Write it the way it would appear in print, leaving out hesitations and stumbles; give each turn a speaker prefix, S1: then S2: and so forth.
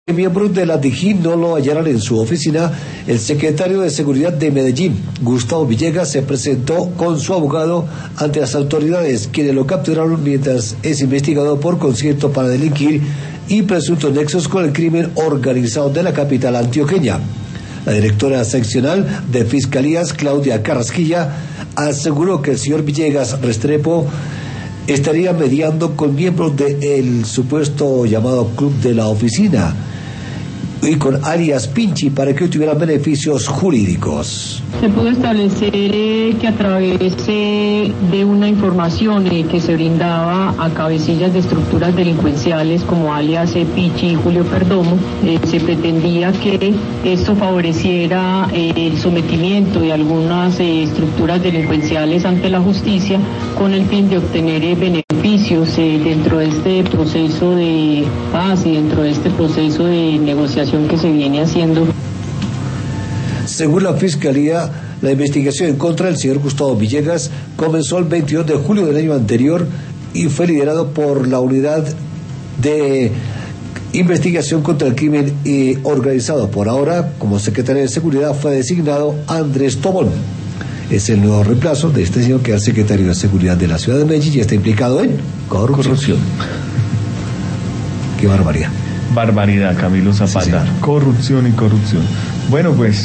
S1: Miembros de la DIJÍN no lo hallaron en su oficina, el secretario de Seguridad de Medellín, Gustavo Villegas, se presentó con su abogado ante las autoridades, quienes lo capturaron mientras es investigado por concierto para delinquir y presuntos nexos con el crimen organizado de la capital antioqueña. La directora seccional de Fiscalías, Claudia Carrasquilla, aseguró que el señor Villegas Restrepo estaría mediando con miembros del supuesto llamado Club de la Oficina y con alias Pinchi para que obtuvieran beneficios jurídicos.
S2: Se pudo establecer que a través de una información que se brindaba a cabecillas de estructuras delincuenciales como alias Pichi y Julio Perdomo, se pretendía que esto favoreciera el sometimiento de algunas estructuras delincuenciales ante la justicia con el fin de obtener beneficios dentro de este proceso de paz y dentro de este proceso de negociación que se viene haciendo.
S1: Según la Fiscalía, la investigación en contra del señor Gustavo Villegas comenzó el 22 de julio del año anterior y fue liderado por la Unidad de Investigación contra el Crimen Organizado. Por ahora, como secretario de Seguridad, fue designado Andrés Tobón. Es el nuevo reemplazo de este señor que es secretario de Seguridad de la ciudad de Medellín y está implicado en corrupción. Qué barbaridad.
S3: Barbaridad, Camilo Zapata. Sí,
S1: sí,
S3: corrupción y corrupción. Bueno, pues